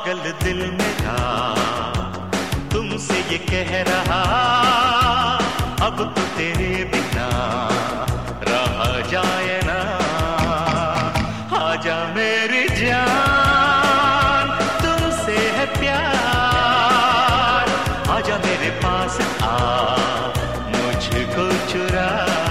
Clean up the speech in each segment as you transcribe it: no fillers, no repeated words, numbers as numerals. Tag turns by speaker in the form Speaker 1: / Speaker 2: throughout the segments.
Speaker 1: पागल दिल मेरा तुमसे ये कह रहा, अब तो तेरे बिना रहा जाए ना। आजा मेरी जान तुमसे है प्यार, आजा मेरे पास आ मुझको चुरा।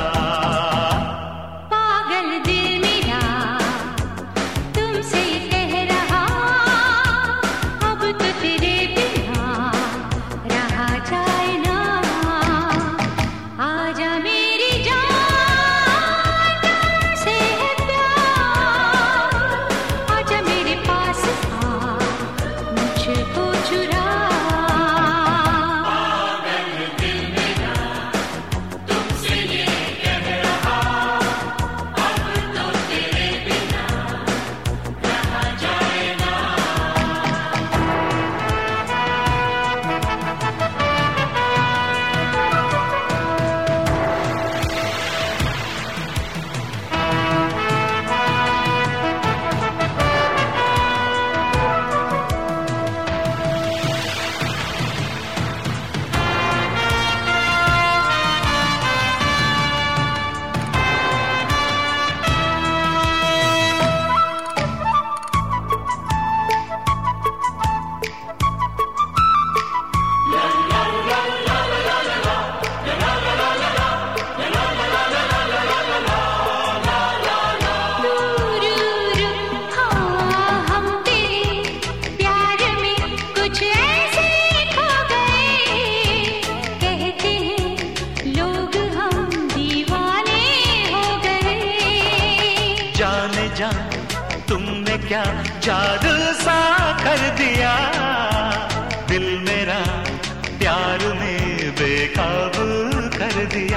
Speaker 1: तुमने क्या जादू सा कर दिया, दिल मेरा प्यार में बेकाबू कर दिया।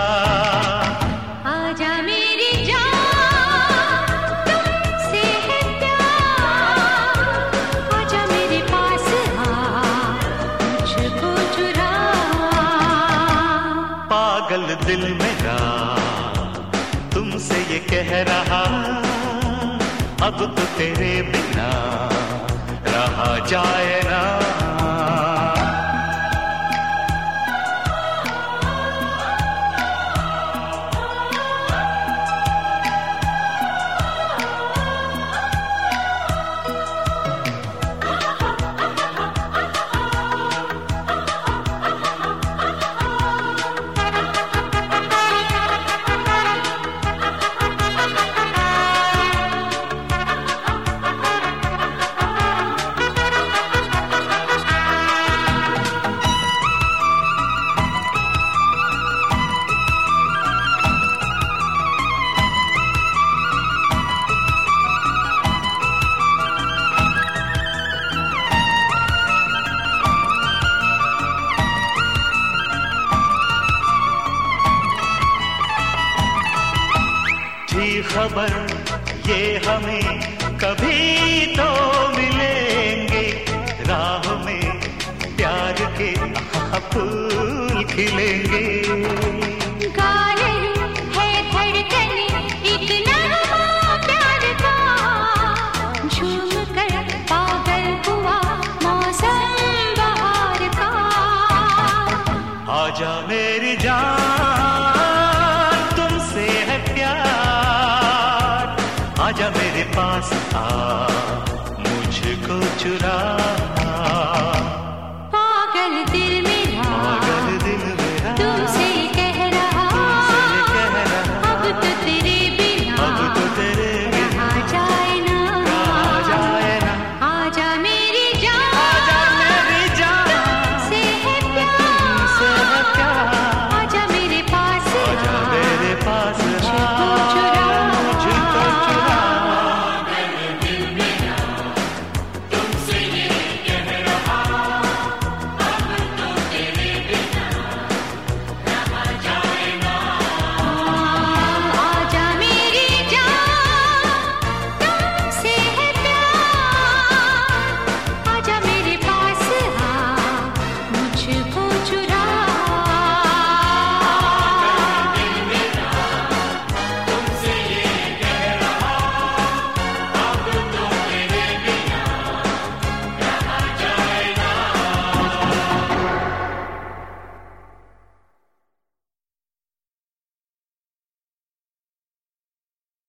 Speaker 2: आजा मेरी जान तुमसे है प्यार, आजा मेरे पास आ मुझको चुरा।
Speaker 1: पागल दिल मेरा तुमसे ये कह रहा, अब तो तेरे बिना रहा जाए ना। खबर ये हमें कभी तो मिलेंगे, राह में प्यार के फूल खिलेंगे।
Speaker 2: गा रही है धड़कने एक नगमा प्यार का, झूम कर पागल हुआ मौसम बहार का।
Speaker 1: आजा मेरी जान तुमसे है प्यार, आजा मेरे पास आ मुझको चुरा।
Speaker 2: पागल दिल में